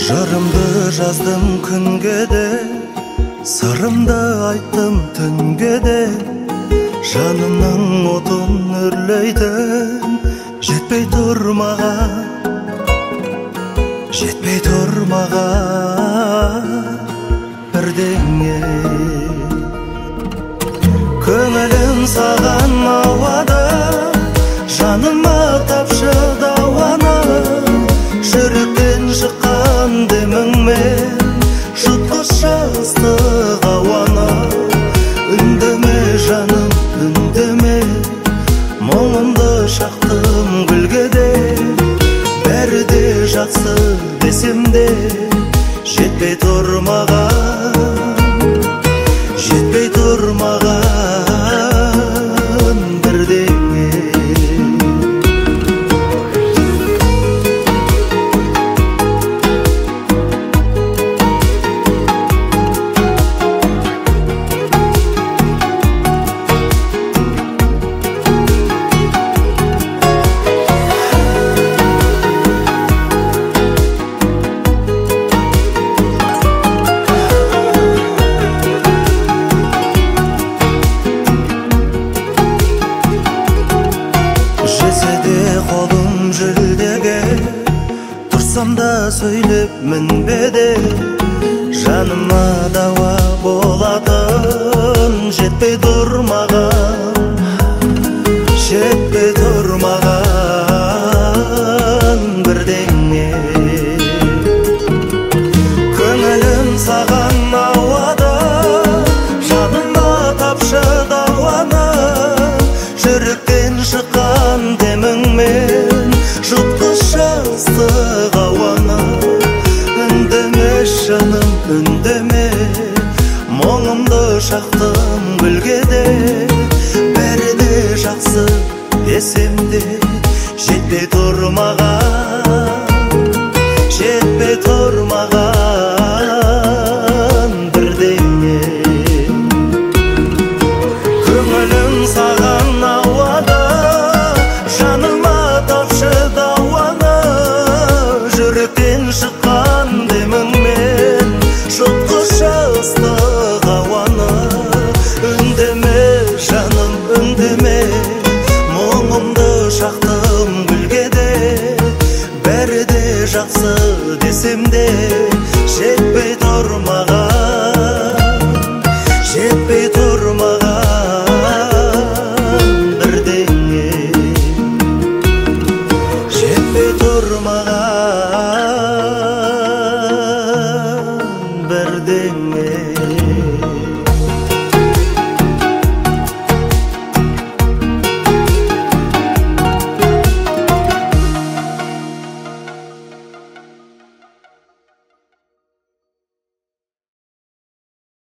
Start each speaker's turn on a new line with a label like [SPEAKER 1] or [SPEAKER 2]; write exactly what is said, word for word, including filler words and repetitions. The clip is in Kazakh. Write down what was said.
[SPEAKER 1] Жырымды жаздым күнге де, сырымды айттым түнге де. Жанымның отын үрлейтін жетпей тұрмаған, жетпей тұрмаған бірдеңе. Көңілім саған ауады, жаныма тапшы дауаны. Жүректен шыққан деміңмен жұтқышы ыстық ауаны. Үндеме жаным, үндеме, мұңымды шақтым гүлге де. Бәрі де жақсы десем де, жетпей тұрмаған, жетпей тұрмаған бірдеңе. Қолым жүлдеге тұрсам да сөйлеп мінбеде. Жаныма дауа болатын жетпей тұрмаған, жетпей тұрмаған бірдеңе. Көңілім саған ауады, жаныма тапшы дауаны. Жүректен шыққан деміңмен жұтқышы ыстық ауаны. Үндеме жаным, үндеме, мұңымды шақтым гүлге де. Бәрі де жақсы десем де, жетпей тұрмаған, жетпей тұрмаған бірдеңе. Көңілім саған ауады, жаныма тапшы дауаны. Жүректен шыққан деміңмен жұтқышы ыстық ауаны. Үндеме жаным, үндеме, мұңымды шақтым гүлге де. Бәрі де жақсы десем де, жетпей тұрмаған.